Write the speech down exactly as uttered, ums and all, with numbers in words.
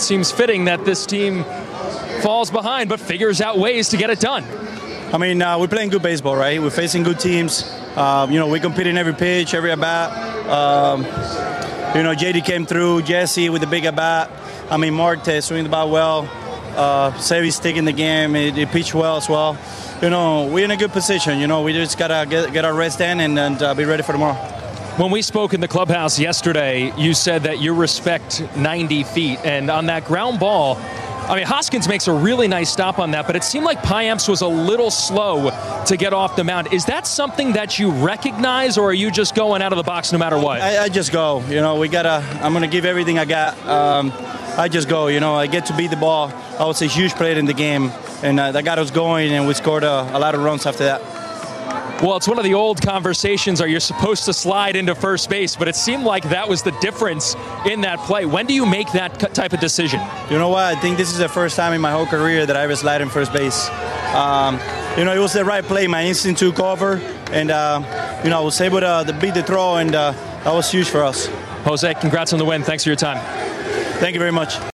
seems fitting that this team falls behind but figures out ways to get it done. I mean, uh, we're playing good baseball, right? We're facing good teams. Uh, you know, we compete in every pitch, every at-bat. Um, you know, J D came through, Jesse with the big at-bat. I mean, Marte swinging the bat well. Uh, Sevy's taking the game. He, he pitched well as well. You know, we're in a good position. You know, we just got to get, get our rest in and, and uh, be ready for tomorrow. When we spoke in the clubhouse yesterday, you said that you respect ninety feet. And on that ground ball, I mean, Hoskins makes a really nice stop on that, but it seemed like Payamps was a little slow to get off the mound. Is that something that you recognize, or are you just going out of the box no matter what? I, I just go. You know, we got to – I'm going to give everything I got. Um, I just go. You know, I get to beat the ball. I was a huge player in the game, and uh, that got us going, and we scored a, a lot of runs after that. Well, it's one of the old conversations, are you supposed to slide into first base? But it seemed like that was the difference in that play. When do you make that type of decision? You know what? I think this is the first time in my whole career that I ever slide in first base. Um, you know, it was the right play. My instinct to cover, and, uh, you know, I was able to, to beat the throw, and uh, that was huge for us. Jose, congrats on the win. Thanks for your time. Thank you very much.